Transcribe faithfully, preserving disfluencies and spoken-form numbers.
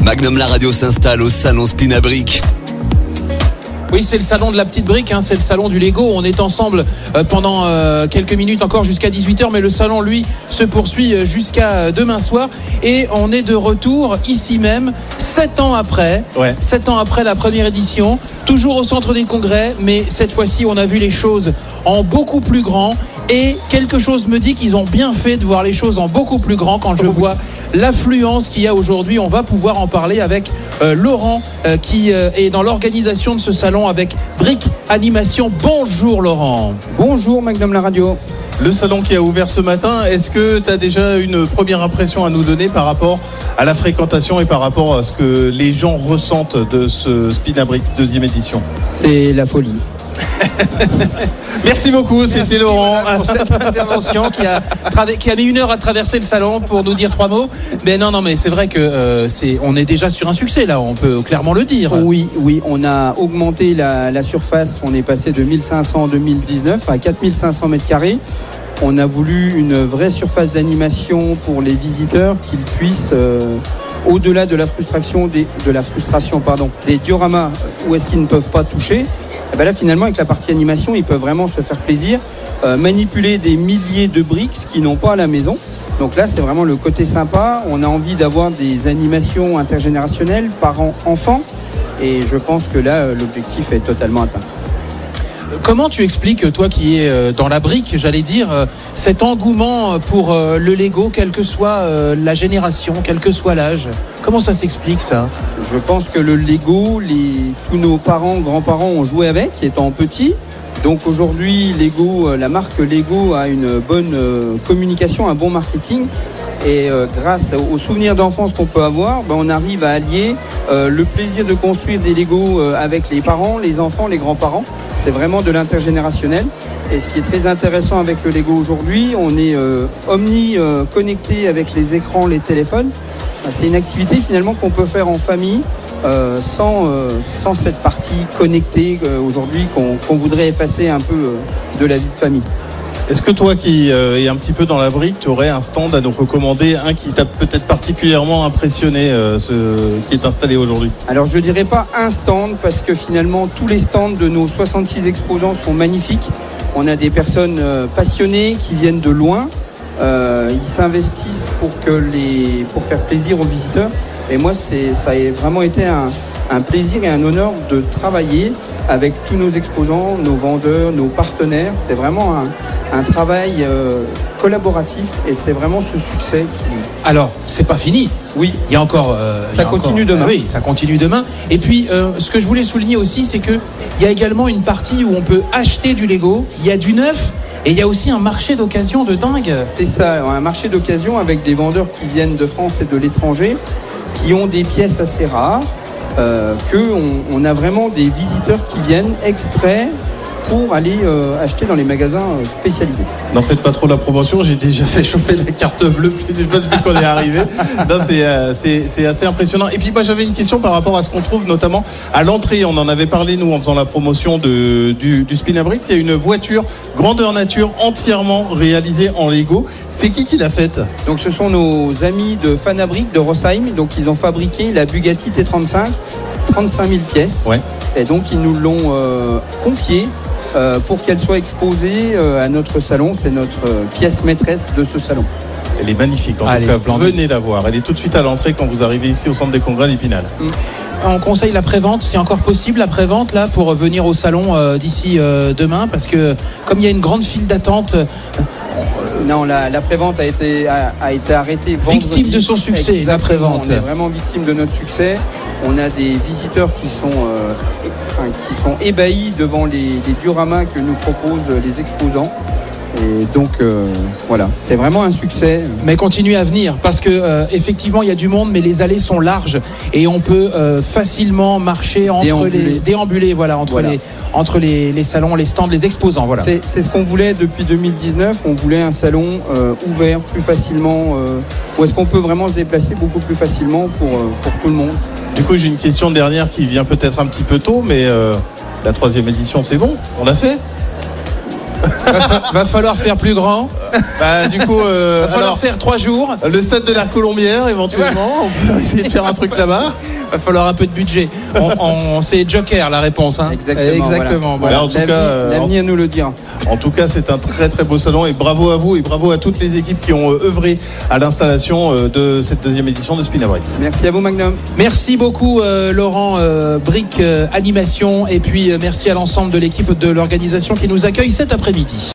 Magnum La Radio s'installe au salon Spinabrick. Oui, c'est le salon de la petite brique, hein, c'est le salon du Lego. On est ensemble euh, pendant euh, quelques minutes encore jusqu'à dix-huit heures, mais le salon, lui, se poursuit euh, jusqu'à demain soir. Et on est de retour ici même, sept ans après, ouais. sept ans après la première édition, toujours au centre des congrès, mais cette fois-ci, on a vu les choses en beaucoup plus grand. Et quelque chose me dit qu'ils ont bien fait de voir les choses en beaucoup plus grand quand je vois l'affluence qu'il y a aujourd'hui. On va pouvoir en parler avec euh, Laurent euh, qui euh, est dans l'organisation de ce salon avec Brick Animation. Bonjour Laurent. Bonjour Magnum La Radio. Le salon qui a ouvert ce matin, est-ce que tu as déjà une première impression à nous donner par rapport à la fréquentation et par rapport à ce que les gens ressentent de ce Spinabrick deuxième édition ? C'est la folie. Merci beaucoup, Merci, c'était Laurent. Voilà, pour cette intervention qui a, traver- qui a mis une heure à traverser le salon pour nous dire trois mots. Mais non, non, mais c'est vrai que euh, c'est, on est déjà sur un succès là, on peut clairement le dire. Oui, oui, on a augmenté la, la surface, on est passé de mille cinq cents en deux mille dix-neuf à quatre mille cinq cents mètres carrés. On a voulu une vraie surface d'animation pour les visiteurs, qu'ils puissent, euh, au-delà de la frustration des, de la frustration, pardon, des dioramas où est-ce qu'ils ne peuvent pas toucher. Et ben là, finalement, avec la partie animation, ils peuvent vraiment se faire plaisir, euh, manipuler des milliers de briques qu'ils n'ont pas à la maison. Donc là, c'est vraiment le côté sympa. On a envie d'avoir des animations intergénérationnelles, parents-enfants. Et je pense que là, l'objectif est totalement atteint. Comment tu expliques, toi qui es dans la brique, j'allais dire, cet engouement pour le Lego, quelle que soit la génération, quel que soit l'âge ? Comment ça s'explique, ça ? Je pense que le Lego, les, tous nos parents, grands-parents ont joué avec, étant petits. Donc aujourd'hui, Lego, la marque Lego a une bonne communication, un bon marketing. Et euh, grâce aux souvenirs d'enfance qu'on peut avoir, ben, on arrive à allier euh, le plaisir de construire des Lego euh, avec les parents, les enfants, les grands-parents. C'est vraiment de l'intergénérationnel. Et ce qui est très intéressant avec le Lego aujourd'hui, on est euh, omni euh, connecté avec les écrans, les téléphones. C'est une activité finalement qu'on peut faire en famille euh, sans, euh, sans cette partie connectée euh, aujourd'hui qu'on, qu'on voudrait effacer un peu euh, de la vie de famille. Est-ce que toi qui euh, es un petit peu dans la brique, tu aurais un stand à nous recommander, un qui t'a peut-être particulièrement impressionné, euh, ce qui est installé aujourd'hui ? Alors je dirais pas un stand parce que finalement tous les stands de nos soixante-six exposants sont magnifiques. On a des personnes euh, passionnées qui viennent de loin. Euh, ils s'investissent pour, que les, pour faire plaisir aux visiteurs. Et moi, c'est, ça a vraiment été un, un plaisir et un honneur de travailler avec tous nos exposants, nos vendeurs, nos partenaires. C'est vraiment un, un travail euh, collaboratif et c'est vraiment ce succès qui... Alors, c'est pas fini. Oui. Il y a encore... Euh, ça il y a continue encore, demain. Ah oui, ça continue demain. Et puis, euh, ce que je voulais souligner aussi, c'est qu'il y a également une partie où on peut acheter du Lego. Il y a du neuf. Et il y a aussi un marché d'occasion de dingue. C'est ça, un marché d'occasion avec des vendeurs qui viennent de France et de l'étranger, qui ont des pièces assez rares, euh, qu'on on a vraiment des visiteurs qui viennent exprès pour aller euh, acheter dans les magasins euh, spécialisés. N'en faites pas trop la promotion, j'ai déjà fait chauffer la carte bleue plus d'une fois depuis qu'on est arrivé. Non, c'est, euh, c'est, c'est assez impressionnant. Et puis moi j'avais une question par rapport à ce qu'on trouve notamment à l'entrée. On en avait parlé nous en faisant la promotion de, du, du Spinabrick. Il y a une voiture grandeur nature entièrement réalisée en Lego. C'est qui qui l'a faite ? Donc ce sont nos amis de Fanabrick de Rossheim. Donc ils ont fabriqué la Bugatti T trente-cinq, trente-cinq mille pièces. Ouais. Et donc ils nous l'ont euh, confiée. Euh, pour qu'elle soit exposée euh, à notre salon. C'est notre euh, pièce maîtresse de ce salon. Elle est magnifique en ah, tout cas, venez la voir. Elle est tout de suite à l'entrée quand vous arrivez ici au centre des congrès d'Épinal. Mmh. On conseille la prévente, c'est encore possible la prévente là pour venir au salon euh, d'ici euh, demain parce que comme il y a une grande file d'attente... Euh, non, la, la prévente a été, a, a été arrêtée vendredi. Victime de son succès, exactement, la prévente. On est vraiment victime de notre succès. On a des visiteurs qui sont, euh, enfin, qui sont ébahis devant les, les dioramas que nous proposent les exposants. Et donc euh, voilà, c'est vraiment un succès. Mais continuez à venir parce que euh, effectivement il y a du monde, mais les allées sont larges et on peut euh, facilement marcher entre déambuler. les déambuler, voilà, entre voilà. les entre les, les salons, les stands, les exposants, voilà. C'est, c'est ce qu'on voulait depuis deux mille dix-neuf. On voulait un salon euh, ouvert plus facilement, euh, où est-ce qu'on peut vraiment se déplacer beaucoup plus facilement pour euh, pour tout le monde. Du coup, j'ai une question dernière qui vient peut-être un petit peu tôt, mais euh, la troisième édition, c'est bon, on l'a fait. Va, fa- va falloir faire plus grand. Bah, du coup, euh, Va falloir alors, faire trois jours. le stade de la Colombière, éventuellement, on peut essayer de faire un truc là-bas. Va falloir un peu de budget. On, on- c'est Joker la réponse. Hein. Exactement, Exactement. voilà. voilà. en tout L'avenir- cas, euh, l'avenir nous le dira. En tout cas, c'est un très très beau salon et bravo à vous et bravo à toutes les équipes qui ont euh, œuvré à l'installation euh, de cette deuxième édition de Spinabrix. Merci à vous, Magnum. Merci beaucoup euh, Laurent euh, Brick euh, Animation et puis euh, merci à l'ensemble de l'équipe de l'organisation qui nous accueille cet après-midi.